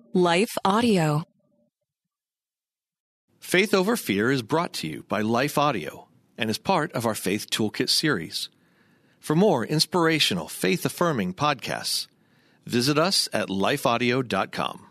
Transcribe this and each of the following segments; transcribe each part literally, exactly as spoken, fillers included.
Life Audio. Faith Over Fear is brought to you by Life Audio and is part of our Faith Toolkit series. For more inspirational, faith-affirming podcasts, visit us at life audio dot com.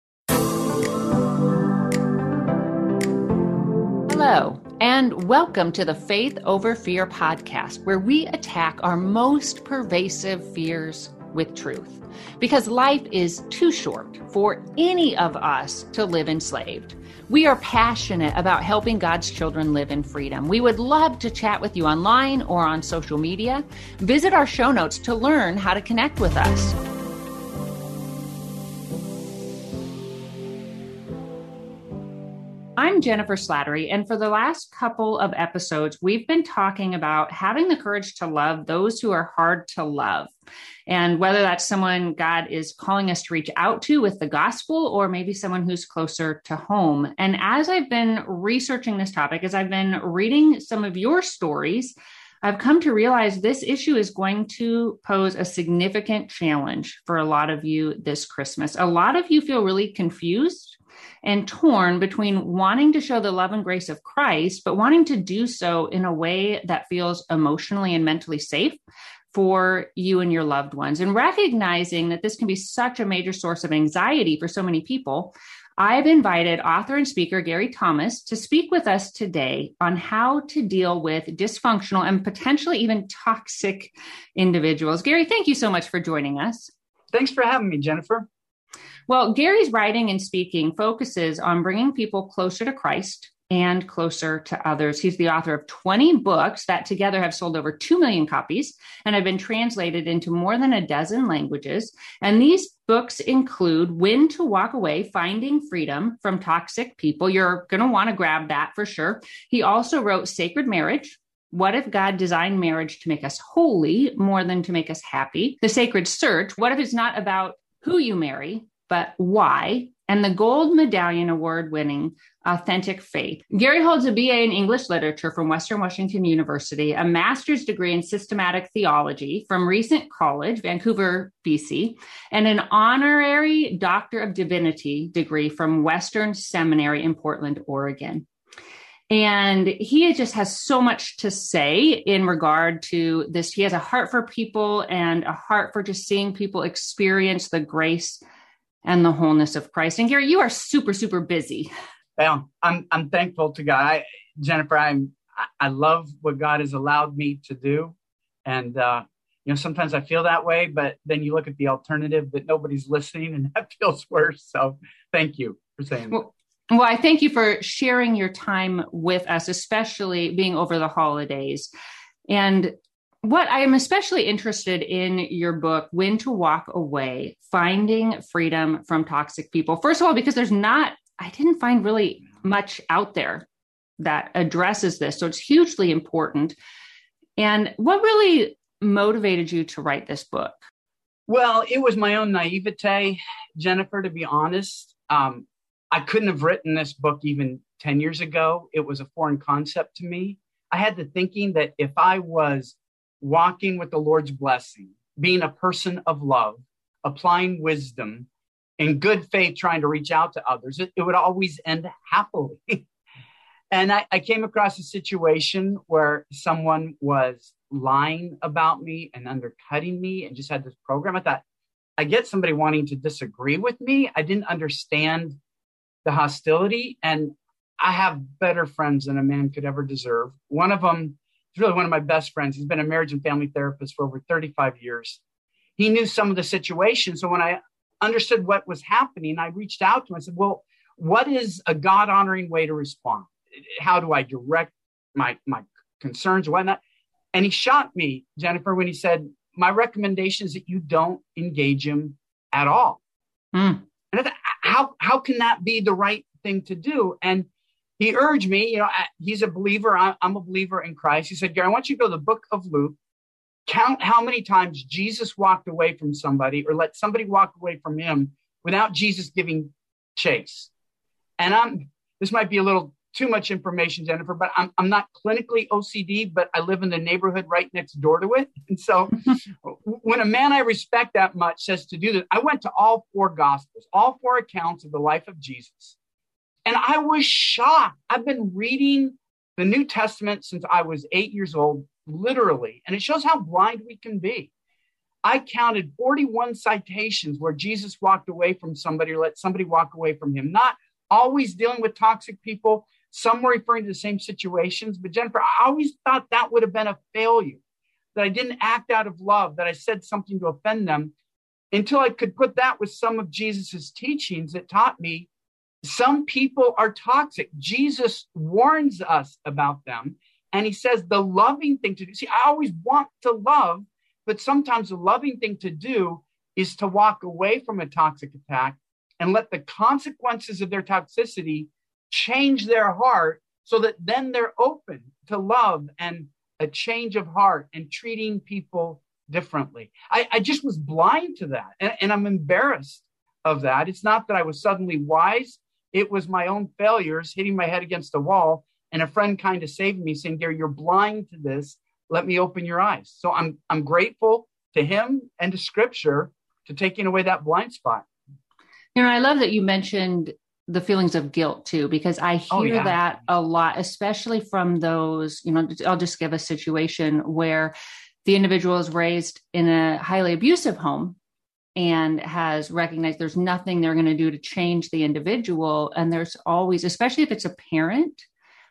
Hello, and welcome to the Faith Over Fear podcast, where we attack our most pervasive fears with truth. Because life is too short for any of us to live enslaved. We are passionate about helping God's children live in freedom. We would love to chat with you online or on social media. Visit our show notes to learn how to connect with us. I'm Jennifer Slattery, and for the last couple of episodes, we've been talking about having the courage to love those who are hard to love. And whether that's someone God is calling us to reach out to with the gospel, or maybe someone who's closer to home. And as I've been researching this topic, as I've been reading some of your stories, I've come to realize this issue is going to pose a significant challenge for a lot of you this Christmas. A lot of you feel really confused and torn between wanting to show the love and grace of Christ, but wanting to do so in a way that feels emotionally and mentally safe for you and your loved ones. And recognizing that this can be such a major source of anxiety for so many people, I've invited author and speaker Gary Thomas to speak with us today on how to deal with dysfunctional and potentially even toxic individuals. Gary, thank you so much for joining us. Thanks for having me, Jennifer. Well, Gary's writing and speaking focuses on bringing people closer to Christ and closer to others. He's the author of twenty books that together have sold over two million copies and have been translated into more than a dozen languages. And these books include When to Walk Away, Finding Freedom from Toxic People. You're going to want to grab that for sure. He also wrote Sacred Marriage. What if God designed marriage to make us holy more than to make us happy? The Sacred Search. What if it's not about who you marry, but why? And the Gold Medallion Award-winning Authentic Faith. Gary holds a B A in English Literature from Western Washington University, a master's degree in systematic theology from Recent College, Vancouver, B C, and an honorary Doctor of Divinity degree from Western Seminary in Portland, Oregon. And he just has so much to say in regard to this. He has a heart for people and a heart for just seeing people experience the grace and the wholeness of Christ. And Gary, you are super, super busy. Well, I'm I'm thankful to God. I, Jennifer, I'm I love what God has allowed me to do. And uh, you know, sometimes I feel that way, but then you look at the alternative that nobody's listening, and that feels worse. So thank you for saying well, that. Well, I thank you for sharing your time with us, especially being over the holidays. And what I am especially interested in your book, When to Walk Away, Finding Freedom from Toxic People. First of all, because there's not, I didn't find really much out there that addresses this. So it's hugely important. And what really motivated you to write this book? Well, it was my own naivete, Jennifer, to be honest. Um, I couldn't have written this book even ten years ago. It was a foreign concept to me. I had the thinking that if I was walking with the Lord's blessing, being a person of love, applying wisdom, in good faith, trying to reach out to others, it, it would always end happily. And I, I came across a situation where someone was lying about me and undercutting me and just had this program. I thought, I get somebody wanting to disagree with me. I didn't understand the hostility. And I have better friends than a man could ever deserve. One of them is really one of my best friends. He's been a marriage and family therapist for over thirty-five years. He knew some of the situation. So when I understood what was happening, I reached out to him. I said, well, what is a God-honoring way to respond? How do I direct my, my concerns, whatnot? And he shocked me, Jennifer, when he said, my recommendation is that you don't engage him at all. Mm. And I thought, how, how can that be the right thing to do? And he urged me, you know, he's a believer. I'm a believer in Christ. He said, Gary, I want you to go to the book of Luke, count how many times Jesus walked away from somebody or let somebody walk away from him without Jesus giving chase. And I'm, this might be a little too much information, Jennifer, but I'm I'm not clinically O C D, but I live in the neighborhood right next door to it. And so when a man I respect that much says to do this, I went to all four gospels, all four accounts of the life of Jesus. And I was shocked. I've been reading the New Testament since I was eight years old, literally. And it shows how blind we can be. I counted forty-one citations where Jesus walked away from somebody or let somebody walk away from him, not always dealing with toxic people. Some were referring to the same situations. But Jennifer, I always thought that would have been a failure, that I didn't act out of love, that I said something to offend them, until I could put that with some of Jesus's teachings that taught me some people are toxic. Jesus warns us about them. And he says the loving thing to do. See, I always want to love, but sometimes the loving thing to do is to walk away from a toxic attack and let the consequences of their toxicity change their heart so that then they're open to love and a change of heart and treating people differently. I, I just was blind to that. And, and I'm embarrassed of that. It's not that I was suddenly wise. It was my own failures hitting my head against a wall and a friend kind of saved me saying, Gary, you're blind to this. Let me open your eyes. So I'm, I'm grateful to him and to scripture to taking away that blind spot. You know, I love that you mentioned the feelings of guilt too, because I hear oh, yeah. that a lot, especially from those, you know, I'll just give a situation where the individual is raised in a highly abusive home and has recognized there's nothing they're going to do to change the individual. And there's always, especially if it's a parent,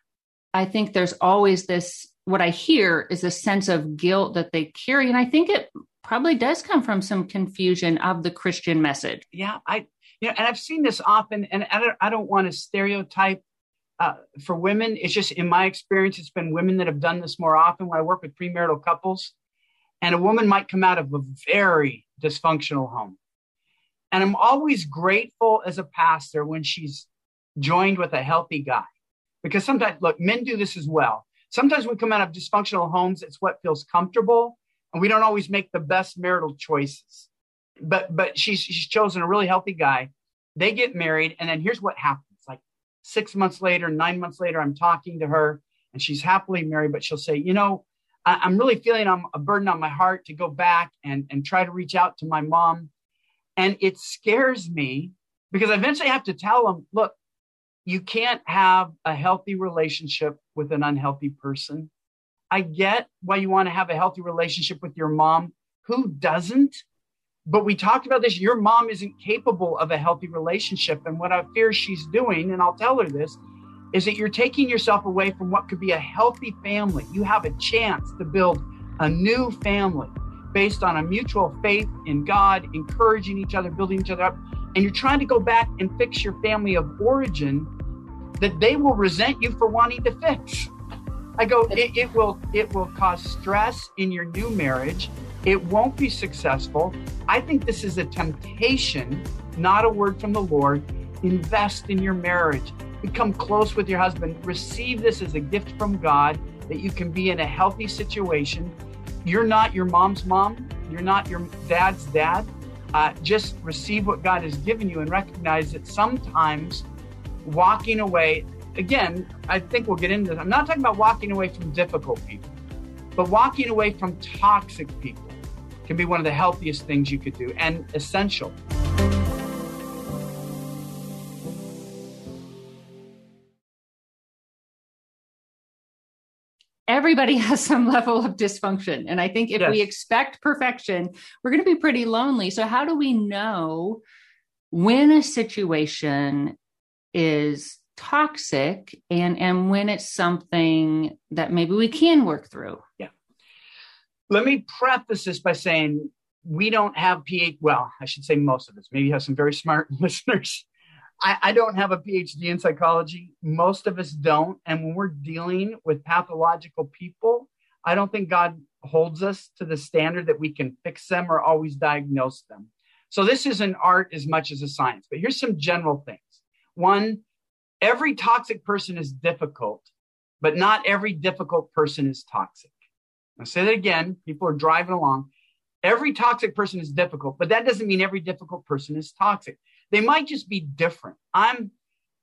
I think there's always this, what I hear is a sense of guilt that they carry. And I think it probably does come from some confusion of the Christian message. Yeah, I, you know, and I've seen this often, and I don't, I don't want to stereotype uh, for women. It's just in my experience, it's been women that have done this more often when I work with premarital couples. And a woman might come out of a very dysfunctional home. And I'm always grateful as a pastor when she's joined with a healthy guy. Because sometimes, look, men do this as well. Sometimes we come out of dysfunctional homes, it's what feels comfortable. And we don't always make the best marital choices. But but she's, she's chosen a really healthy guy. They get married. And then here's what happens. Like six months later, nine months later, I'm talking to her and she's happily married. But she'll say, you know, I, I'm really feeling I'm a burden on my heart to go back and, and try to reach out to my mom. And it scares me because I eventually have to tell them, look, you can't have a healthy relationship with an unhealthy person. I get why you want to have a healthy relationship with your mom. Who doesn't? But we talked about this. Your mom isn't capable of a healthy relationship. And what I fear she's doing, and I'll tell her this, is that you're taking yourself away from what could be a healthy family. You have a chance to build a new family based on a mutual faith in God, encouraging each other, building each other up. And you're trying to go back and fix your family of origin that they will resent you for wanting to fix. I go, it, it will it will cause stress in your new marriage. It won't be successful. I think this is a temptation, not a word from the Lord. Invest in your marriage. Become close with your husband. Receive this as a gift from God that you can be in a healthy situation. You're not your mom's mom. You're not your dad's dad. Uh, just receive what God has given you and recognize that sometimes walking away, again, I think we'll get into this. I'm not talking about walking away from difficult people, but walking away from toxic people can be one of the healthiest things you could do and essential. Everybody has some level of dysfunction. And I think if yes. we expect perfection, we're going to be pretty lonely. So how do we know when a situation is toxic and, and when it's something that maybe we can work through? Yeah. Let me preface this by saying we don't have P H D. Well, I should say most of us. Maybe you have some very smart listeners. I, I don't have a P H D in psychology. Most of us don't. And when we're dealing with pathological people, I don't think God holds us to the standard that we can fix them or always diagnose them. So this is an art as much as a science. But here's some general things. One, every toxic person is difficult, but not every difficult person is toxic. I'll say that again. People are driving along. Every toxic person is difficult, but that doesn't mean every difficult person is toxic. They might just be different. I'm uh,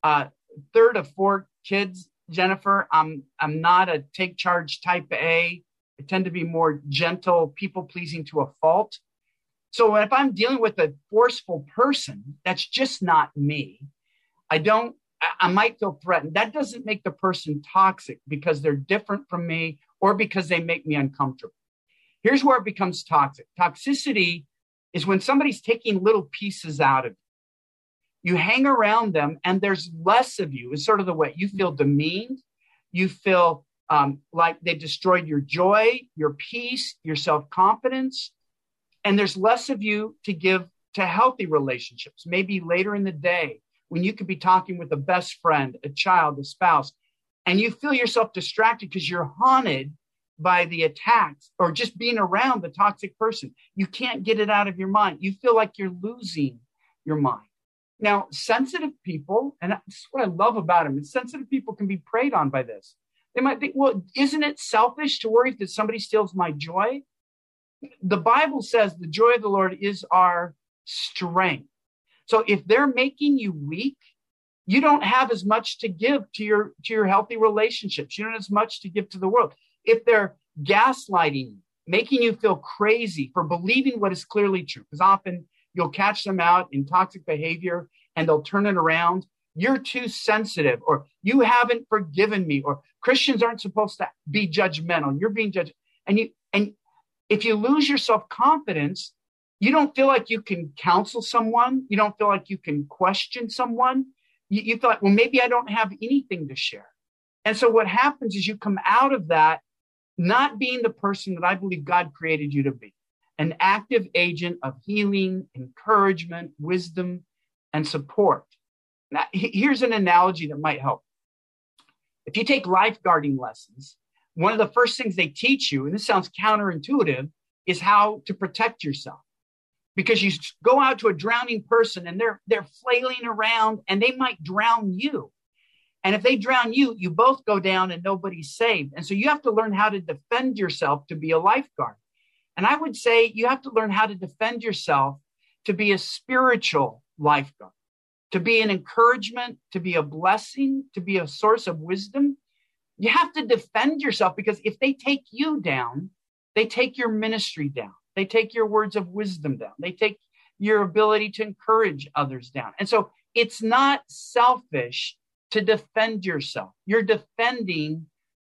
third of four kids, Jennifer. I'm I'm not a take charge type A. I tend to be more gentle, people pleasing to a fault. So if I'm dealing with a forceful person, that's just not me. I don't, I might feel threatened. That doesn't make the person toxic because they're different from me or because they make me uncomfortable. Here's where it becomes toxic. Toxicity is when somebody's taking little pieces out of you. You hang around them and there's less of you. It's sort of the way you feel demeaned. You feel um, like they destroyed your joy, your peace, your self-confidence. And there's less of you to give to healthy relationships. Maybe later in the day when you could be talking with a best friend, a child, a spouse, and you feel yourself distracted because you're haunted by the attacks or just being around the toxic person. You can't get it out of your mind. You feel like you're losing your mind. Now, sensitive people, and this is what I love about them, is sensitive people can be preyed on by this. They might think, well, isn't it selfish to worry that somebody steals my joy? The Bible says the joy of the Lord is our strength. So if they're making you weak, you don't have as much to give to your, to your healthy relationships. You don't have as much to give to the world. If they're gaslighting you, making you feel crazy for believing what is clearly true, because often you'll catch them out in toxic behavior and they'll turn it around. You're too sensitive, or you haven't forgiven me, or Christians aren't supposed to be judgmental. You're being judged. And you, and if you lose your self-confidence, you don't feel like you can counsel someone. You don't feel like you can question someone. You, you feel like, well, maybe I don't have anything to share. And so what happens is you come out of that not being the person that I believe God created you to be, an active agent of healing, encouragement, wisdom, and support. Now, here's an analogy that might help. If you take lifeguarding lessons, one of the first things they teach you, and this sounds counterintuitive, is how to protect yourself. Because you go out to a drowning person and they're they're flailing around and they might drown you. And if they drown you, you both go down and nobody's saved. And so you have to learn how to defend yourself to be a lifeguard. And I would say you have to learn how to defend yourself to be a spiritual lifeguard, to be an encouragement, to be a blessing, to be a source of wisdom. You have to defend yourself, because if they take you down, they take your ministry down. They take your words of wisdom down. They take your ability to encourage others down. And so it's not selfish to defend yourself. You're defending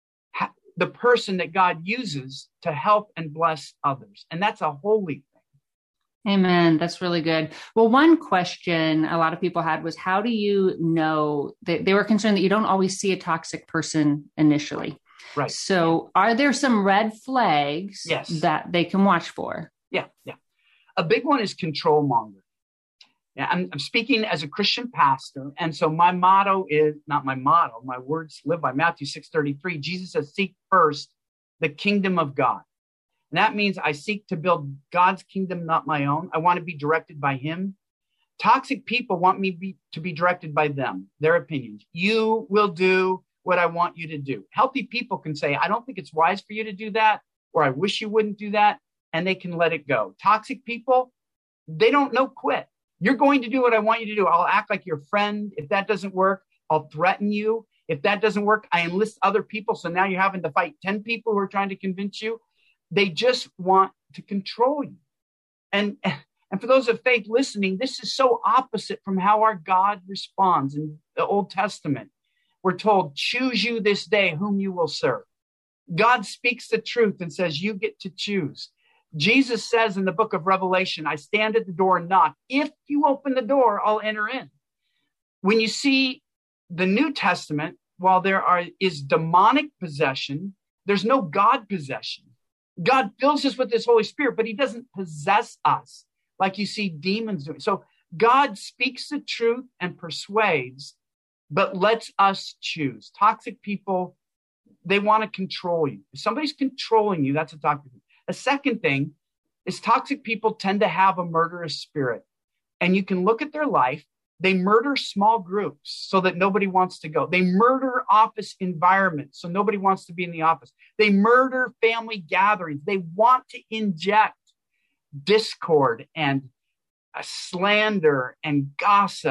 the person that God uses to help and bless others. And that's a holy thing. Amen. That's really good. Well, one question a lot of people had was, how do you know that they were concerned that you don't always see a toxic person initially? Right. So are there some red flags yes. that they can watch for? Yeah. Yeah. A big one is control mongering. Yeah, I'm, I'm speaking as a Christian pastor. And so my motto is not my motto. My words live by Matthew six thirty-three. Jesus says, seek first the kingdom of God. And that means I seek to build God's kingdom, not my own. I want to be directed by him. Toxic people want me be, to be directed by them, their opinions. You will do what I want you to do. Healthy people can say, I don't think it's wise for you to do that, or I wish you wouldn't do that, and they can let it go. Toxic people, they don't know quit. You're going to do what I want you to do. I'll act like your friend. If that doesn't work, I'll threaten you. If that doesn't work, I enlist other people. So now you're having to fight ten people who are trying to convince you. They just want to control you. And, and for those of faith listening, this is so opposite from how our God responds. In the Old Testament, we're told, choose you this day whom you will serve. God speaks the truth and says, you get to choose. Jesus says in the book of Revelation, I stand at the door and knock. If you open the door, I'll enter in. When you see the New Testament, while there are is demonic possession, there's no God possession. God fills us with his Holy Spirit, but he doesn't possess us like you see demons doing. So God speaks the truth and persuades, but lets us choose. Toxic people, they want to control you. If somebody's controlling you, that's a toxic people. A second thing is toxic people tend to have a murderous spirit. And you can look at their life. They murder small groups so that nobody wants to go. They murder office environments so nobody wants to be in the office. They murder family gatherings. They want to inject discord and slander and gossip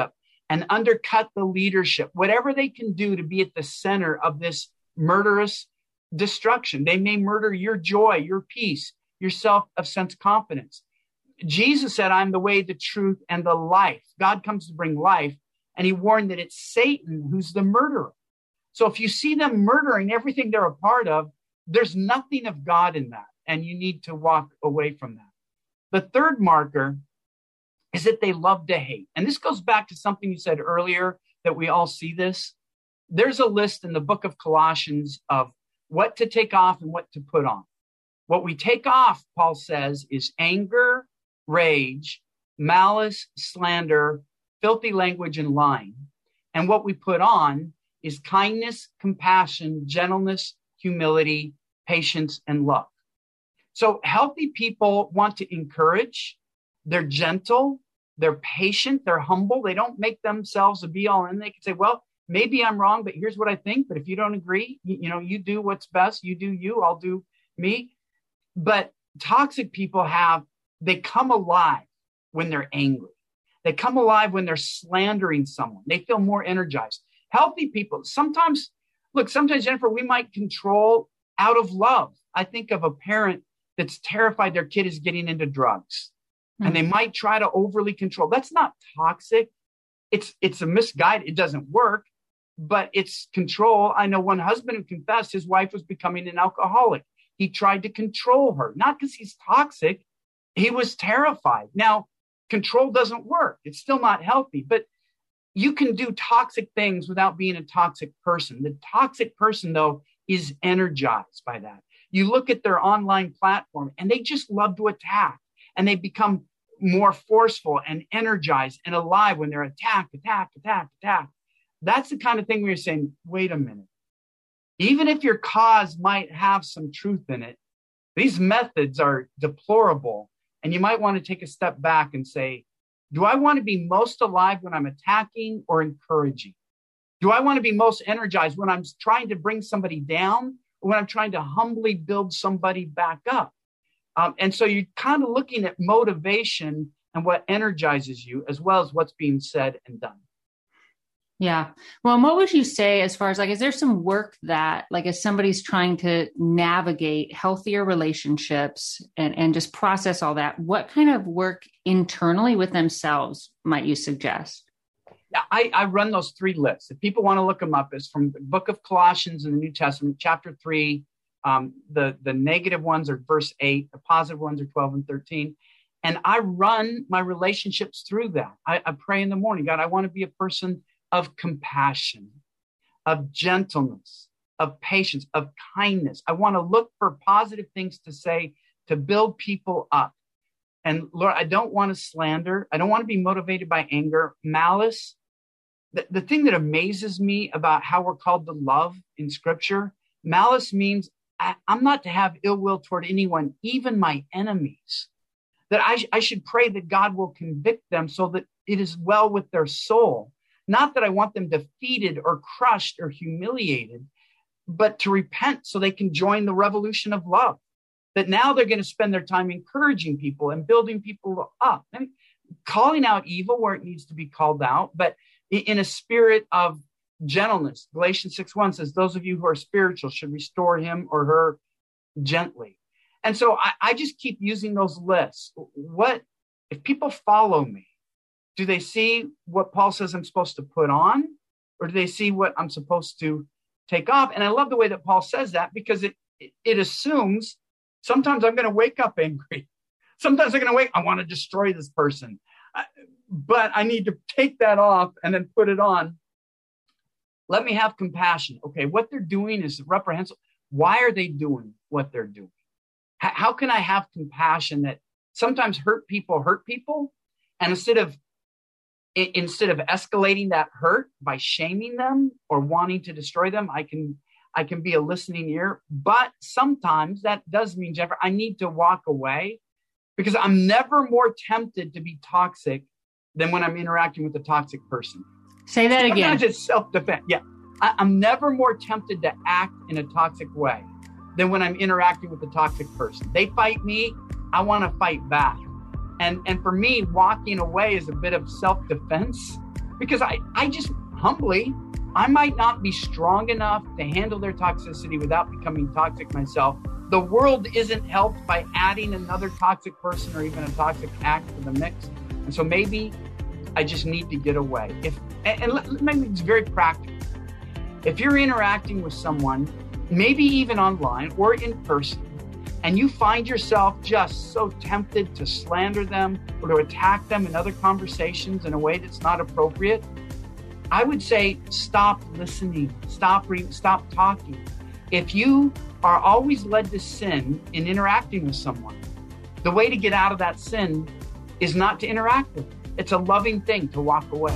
and undercut the leadership, whatever they can do to be at the center of this murderous destruction. They may murder your joy, your peace, your self of sense confidence. Jesus said, I'm the way, the truth, and the life. God comes to bring life. And he warned that it's Satan who's the murderer. So if you see them murdering everything they're a part of, there's nothing of God in that. And you need to walk away from that. The third marker is that they love to hate. And this goes back to something you said earlier, that we all see this. There's a list in the book of Colossians of what to take off and what to put on. What we take off, Paul says, is anger, rage, malice, slander, filthy language, and lying. And what we put on is kindness, compassion, gentleness, humility, patience, and love. So healthy people want to encourage. They're gentle. They're patient. They're humble. They don't make themselves a be all. And they can say, well, maybe I'm wrong, but here's what I think. But if you don't agree, you, you know, you do what's best. You do you, I'll do me. But toxic people have, they come alive when they're angry. They come alive when they're slandering someone. They feel more energized. Healthy people, sometimes, look, sometimes, Jennifer, we might control out of love. I think of a parent that's terrified their kid is getting into drugs. Mm-hmm. And they might try to overly control. That's not toxic. It's, it's a misguided. It doesn't work, but it's control. I know one husband who confessed his wife was becoming an alcoholic. He tried to control her, not because he's toxic. He was terrified. Now, control doesn't work. It's still not healthy, but you can do toxic things without being a toxic person. The toxic person, though, is energized by that. You look at their online platform and they just love to attack, and they become more forceful and energized and alive when they're attacked, attack, attack, attack. That's the kind of thing where you're saying, wait a minute. Even if your cause might have some truth in it, these methods are deplorable. And you might want to take a step back and say, do I want to be most alive when I'm attacking or encouraging? Do I want to be most energized when I'm trying to bring somebody down, or when I'm trying to humbly build somebody back up? Um, and so you're kind of looking at motivation and what energizes you, as well as what's being said and done. Yeah. Well, and what would you say as far as like, is there some work that like, as somebody's trying to navigate healthier relationships and, and just process all that, what kind of work internally with themselves might you suggest? I, I run those three lists. If people want to look them up, it's from the book of Colossians in the New Testament, chapter three. Um, the, the negative ones are verse eight. The positive ones are twelve and thirteen. And I run my relationships through that. I, I pray in the morning, God, I want to be a person of compassion, of gentleness, of patience, of kindness. I want to look for positive things to say to build people up. And Lord, I don't want to slander. I don't want to be motivated by anger, malice. The, the thing that amazes me about how we're called to love in Scripture, malice means I, I'm not to have ill will toward anyone, even my enemies. That I, I should pray that God will convict them so that it is well with their soul. Not that I want them defeated or crushed or humiliated, but to repent so they can join the revolution of love. That now they're going to spend their time encouraging people and building people up, and calling out evil where it needs to be called out, but in a spirit of gentleness. Galatians six one says, those of you who are spiritual should restore him or her gently. And so I, I just keep using those lists. What if people follow me? Do they see what Paul says I'm supposed to put on, or do they see what I'm supposed to take off? And I love the way that Paul says that, because it, it, it assumes sometimes I'm going to wake up angry. Sometimes I'm going to wake, I want to destroy this person, I, but I need to take that off and then put it on. Let me have compassion. Okay, what they're doing is reprehensible. Why are they doing what they're doing? H- how can I have compassion that sometimes hurt people hurt people? And instead of Instead of escalating that hurt by shaming them or wanting to destroy them, I can I can be a listening ear. But sometimes that does mean, Jennifer, I need to walk away, because I'm never more tempted to be toxic than when I'm interacting with a toxic person. Say that again. Sometimes it's self-defense. Yeah, I, I'm never more tempted to act in a toxic way than when I'm interacting with a toxic person. They fight me, I want to fight back. And, and for me, walking away is a bit of self-defense, because I, I just humbly, I might not be strong enough to handle their toxicity without becoming toxic myself. The world isn't helped by adding another toxic person or even a toxic act to the mix. And so maybe I just need to get away. If And, and let, let me make this very practical. If you're interacting with someone, maybe even online or in person, and you find yourself just so tempted to slander them or to attack them in other conversations in a way that's not appropriate, I would say stop listening, stop re- stop talking. If you are always led to sin in interacting with someone, the way to get out of that sin is not to interact with them. It's a loving thing to walk away.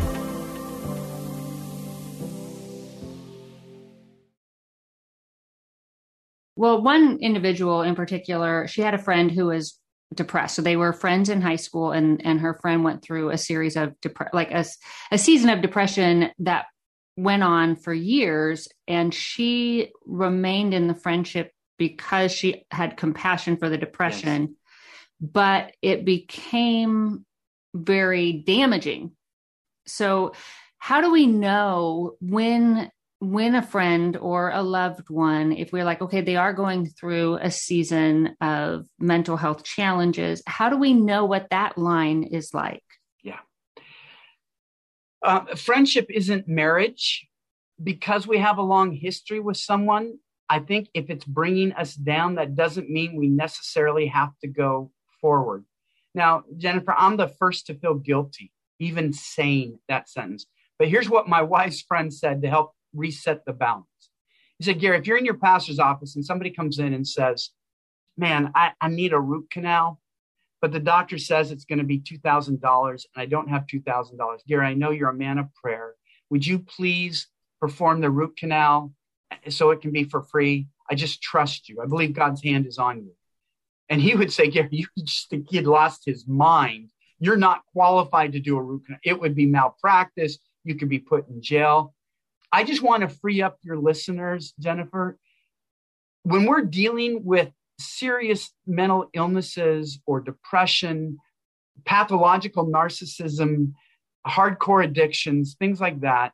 Well, one individual in particular, she had a friend who was depressed. So they were friends in high school, and, and her friend went through a series of dep- like a, a season of depression that went on for years. And she remained in the friendship because she had compassion for the depression, yes. But it became very damaging. So how do we know when when a friend or a loved one, if we're like, okay, they are going through a season of mental health challenges, how do we know what that line is like? Yeah. Uh, friendship isn't marriage. Because we have a long history with someone, I think if it's bringing us down, that doesn't mean we necessarily have to go forward. Now, Jennifer, I'm the first to feel guilty, even saying that sentence. But here's what my wife's friend said to help reset the balance. He said, Gary, if you're in your pastor's office and somebody comes in and says, man, I, I need a root canal, but the doctor says it's going to be two thousand dollars and I don't have two thousand dollars. Gary, I know you're a man of prayer. Would you please perform the root canal so it can be for free? I just trust you. I believe God's hand is on you. And he would say, Gary, you just think he'd lost his mind. You're not qualified to do a root canal. It would be malpractice. You could be put in jail. I just want to free up your listeners, Jennifer. When we're dealing with serious mental illnesses or depression, pathological narcissism, hardcore addictions, things like that,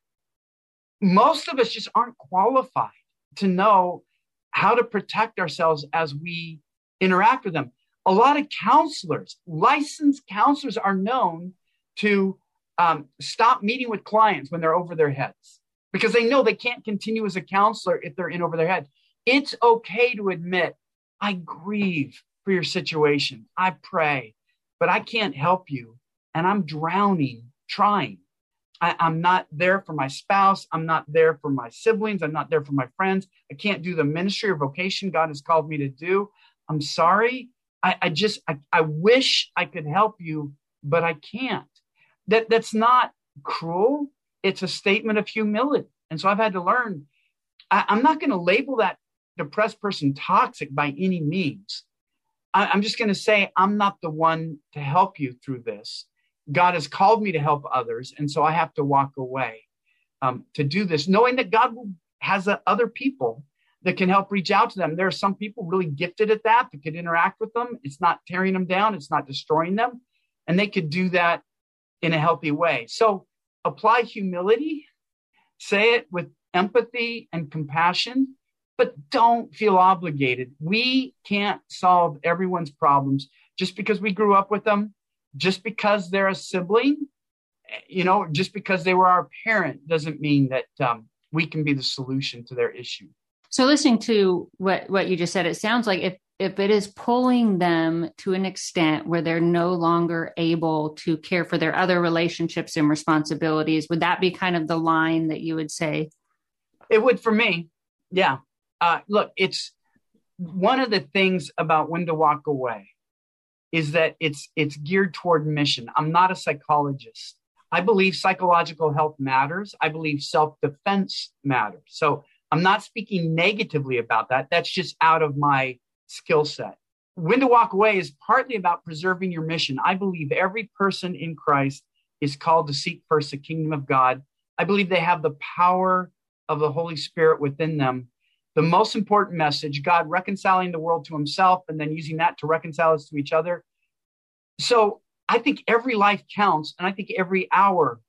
most of us just aren't qualified to know how to protect ourselves as we interact with them. A lot of counselors, licensed counselors, are known to um, stop meeting with clients when they're over their heads because they know they can't continue as a counselor if they're in over their head. It's okay to admit, I grieve for your situation. I pray, but I can't help you. And I'm drowning trying. I, I'm not there for my spouse. I'm not there for my siblings. I'm not there for my friends. I can't do the ministry or vocation God has called me to do. I'm sorry. I, I just, I, I wish I could help you, but I can't. That That's not cruel. It's a statement of humility. And so I've had to learn, I, I'm not going to label that depressed person toxic by any means. I, I'm just going to say, I'm not the one to help you through this. God has called me to help others. And so I have to walk away um, to do this, knowing that God has uh, other people that can help reach out to them. There are some people really gifted at that, that could interact with them. It's not tearing them down. It's not destroying them. And they could do that in a healthy way. So apply humility, say it with empathy and compassion, but don't feel obligated. We can't solve everyone's problems just because we grew up with them, just because they're a sibling, you know, just because they were our parent doesn't mean that um, we can be the solution to their issue. So listening to what, what you just said, it sounds like if, if it is pulling them to an extent where they're no longer able to care for their other relationships and responsibilities, would that be kind of the line that you would say? It would for me. Yeah. Uh, look, it's one of the things about when to walk away is that it's it's geared toward mission. I'm not a psychologist. I believe psychological health matters. I believe self-defense matters. So I'm not speaking negatively about that. That's just out of my skill set. When to walk away is partly about preserving your mission. I believe every person in Christ is called to seek first the kingdom of God. I believe they have the power of the Holy Spirit within them. The most important message, God reconciling the world to himself and then using that to reconcile us to each other. So I think every life counts. And I think every hour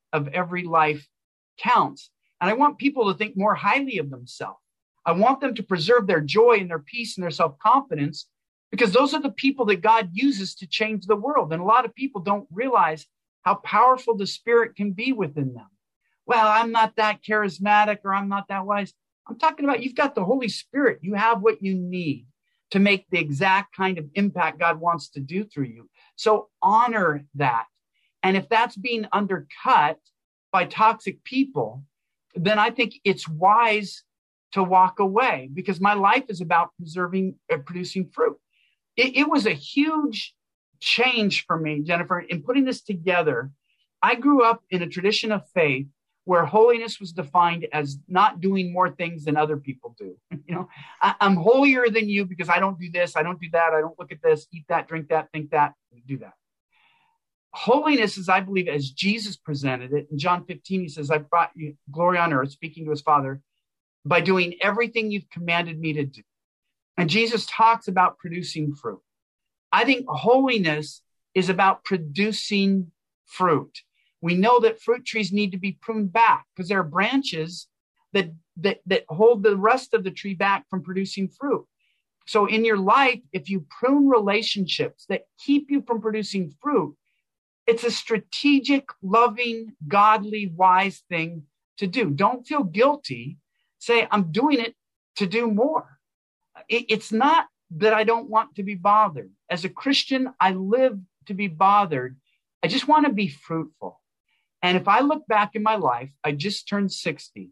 of every life counts. And I want people to think more highly of themselves. I want them to preserve their joy and their peace and their self-confidence, because those are the people that God uses to change the world. And a lot of people don't realize how powerful the Spirit can be within them. Well, I'm not that charismatic, or I'm not that wise. I'm talking about you've got the Holy Spirit. You have what you need to make the exact kind of impact God wants to do through you. So honor that. And if that's being undercut by toxic people, then I think it's wise to walk away, because my life is about preserving, uh, producing fruit. It, it was a huge change for me, Jennifer, in putting this together. I grew up in a tradition of faith where holiness was defined as not doing more things than other people do. You know, I, I'm holier than you because I don't do this, I don't do that, I don't look at this, eat that, drink that, think that, do that. Holiness is, I believe, as Jesus presented it. In John fifteen, he says, I brought you glory on earth, speaking to his Father, by doing everything you've commanded me to do. And Jesus talks about producing fruit. I think holiness is about producing fruit. We know that fruit trees need to be pruned back because there are branches that, that, that hold the rest of the tree back from producing fruit. So in your life, if you prune relationships that keep you from producing fruit, it's a strategic, loving, godly, wise thing to do. Don't feel guilty. Say, I'm doing it to do more. It, it's not that I don't want to be bothered. As a Christian, I live to be bothered. I just want to be fruitful. And if I look back in my life, I just turned sixty.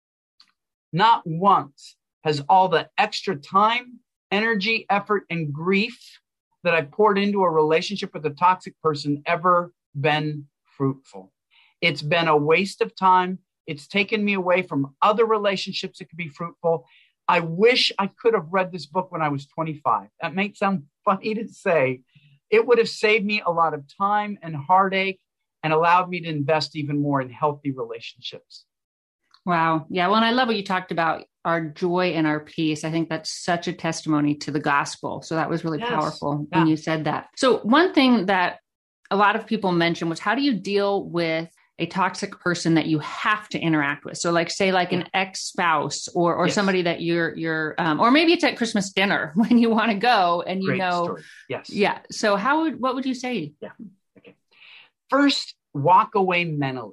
Not once has all the extra time, energy, effort, and grief that I poured into a relationship with a toxic person ever been fruitful. It's been a waste of time. It's taken me away from other relationships that could be fruitful. I wish I could have read this book when I was twenty-five. That may sound funny to say. It would have saved me a lot of time and heartache and allowed me to invest even more in healthy relationships. Wow. Yeah. Well, and I love what you talked about, our joy and our peace. I think that's such a testimony to the gospel. So that was really yes. powerful yeah. when you said that. So one thing that a lot of people mentioned was, how do you deal with a toxic person that you have to interact with? So like, say like an ex-spouse or, or yes. somebody that you're, you're, um, or maybe it's at Christmas dinner when you want to go and you Great know, story. Yes. Yeah. So how would, what would you say? Yeah. Okay. First, walk away mentally.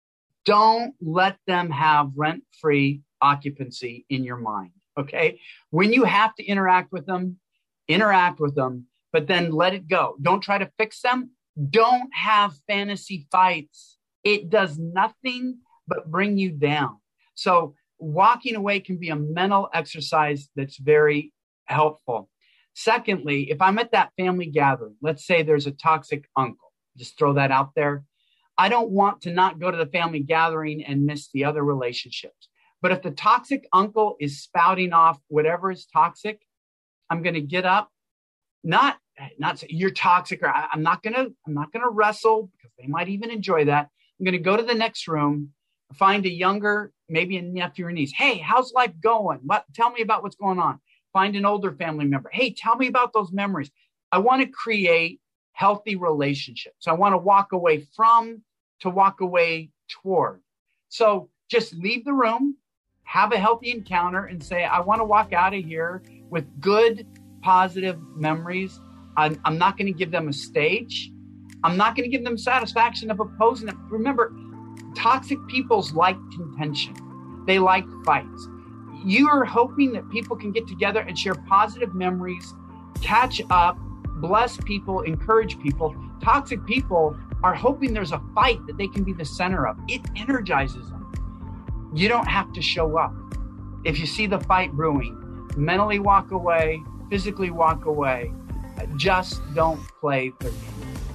Don't let them have rent-free occupancy in your mind. Okay. When you have to interact with them, interact with them, but then let it go. Don't try to fix them. Don't have fantasy fights. It does nothing but bring you down. So walking away can be a mental exercise that's very helpful. Secondly, if I'm at that family gathering, let's say there's a toxic uncle, just throw that out there. I don't want to not go to the family gathering and miss the other relationships. But if the toxic uncle is spouting off whatever is toxic, I'm going to get up, not, not say you're toxic, or I, I'm not going to, I'm not going to wrestle, because they might even enjoy that. I'm going to go to the next room, find a younger, maybe a nephew or niece. Hey, how's life going? What? Tell me about what's going on. Find an older family member. Hey, tell me about those memories. I want to create healthy relationships. I want to walk away from to walk away toward. So just leave the room, have a healthy encounter, and say, I want to walk out of here with good, positive memories. I'm, I'm not going to give them a stage. I'm not going to give them satisfaction of opposing them. Remember, toxic peoples like contention. They like fights. You are hoping that people can get together and share positive memories, catch up, bless people, encourage people. Toxic people are hoping there's a fight that they can be the center of. It energizes them. You don't have to show up. If you see the fight brewing, mentally walk away, physically walk away. Just don't play the game.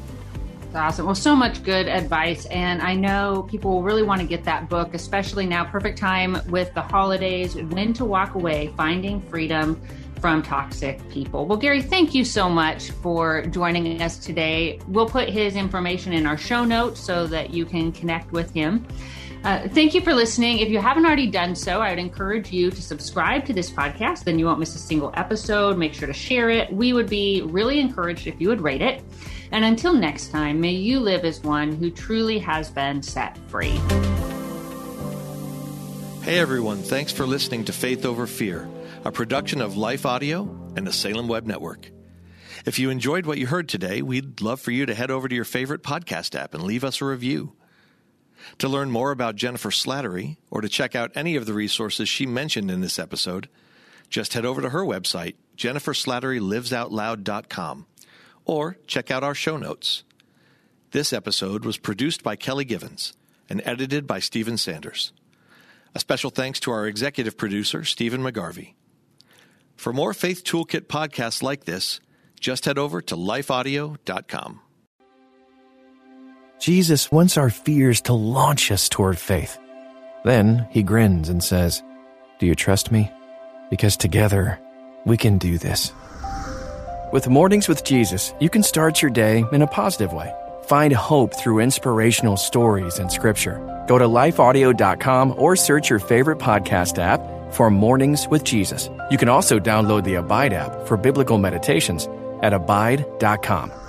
Awesome. Well, so much good advice. And I know people will really want to get that book, especially now, perfect time with the holidays, When to Walk Away, Finding Freedom from Toxic People. Well, Gary, thank you so much for joining us today. We'll put his information in our show notes so that you can connect with him. Uh, thank you for listening. If you haven't already done so, I would encourage you to subscribe to this podcast. Then you won't miss a single episode. Make sure to share it. We would be really encouraged if you would rate it. And until next time, may you live as one who truly has been set free. Hey everyone, thanks for listening to Faith Over Fear, a production of Life Audio and the Salem Web Network. If you enjoyed what you heard today, we'd love for you to head over to your favorite podcast app and leave us a review. To learn more about Jennifer Slattery, or to check out any of the resources she mentioned in this episode, just head over to her website, jennifer slattery lives out loud dot com, or check out our show notes. This episode was produced by Kelly Givens and edited by Stephen Sanders. A special thanks to our executive producer, Stephen McGarvey. For more Faith Toolkit podcasts like this, just head over to life audio dot com. Jesus wants our fears to launch us toward faith. Then he grins and says, "Do you trust me? Because together we can do this." With Mornings with Jesus, you can start your day in a positive way. Find hope through inspirational stories and scripture. Go to life audio dot com or search your favorite podcast app for Mornings with Jesus. You can also download the Abide app for biblical meditations at abide dot com.